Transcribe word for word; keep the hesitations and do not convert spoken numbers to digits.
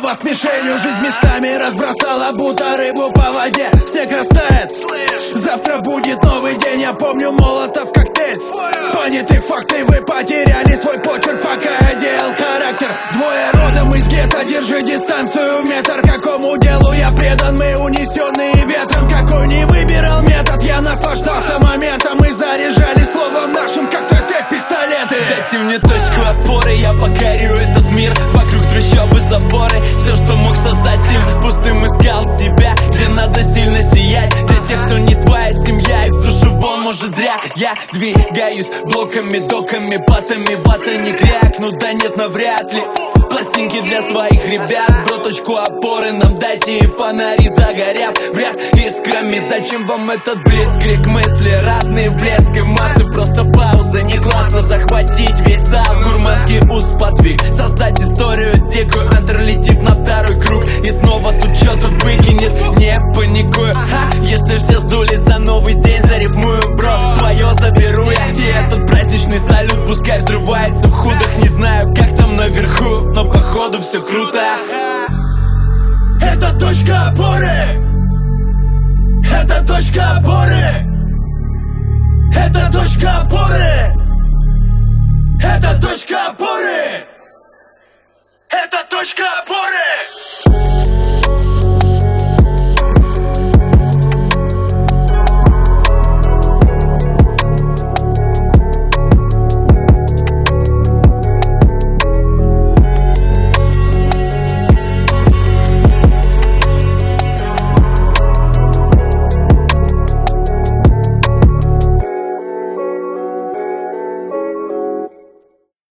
вас мишенью. Жизнь местами разбросала, будто рыбу по воде. Снег растает, завтра будет новый день. Я помню молотов коктейль, понятых факты. Вы потеряли свой почерк, пока я делал характер. Двое родом из гетто, держи дистанцию в метр. Какому делу я предан, мы унесенные ветром. Какой не выбирал метод, я наслаждался моментом. Мы заряжали словом нашим, как пистолеты. Дайте мне точку опоры, я покорю этот мир. Вокруг трущобы, заборы, все, что мог создать им. Пустым искал себя, где надо сильно сиять. Для тех, кто не твоя семья, из души вон, может зря. Я двигаюсь блоками, доками, батами. Вата не крякну, да нет, навряд ли. Пластинки для своих ребят, бро, точку опоры нам дайте, и фонари загорят в ряд искрами. Зачем вам этот блицкрик? Мысли разные, блеск и массы. Просто пауза, не классно захватить весь зал. Гурманский уст подвиг, создать историю дикую. Антер летит на второй круг и снова тут что-то выкинет. Не паникую, если все сдули за новый день, зарифмую, бро, свое заберу я. И этот праздничный салют пускай взрывается в худах. Не знаю, как там наверху, но походу все круто. Это точка опоры. Это точка опоры. Это точка опоры.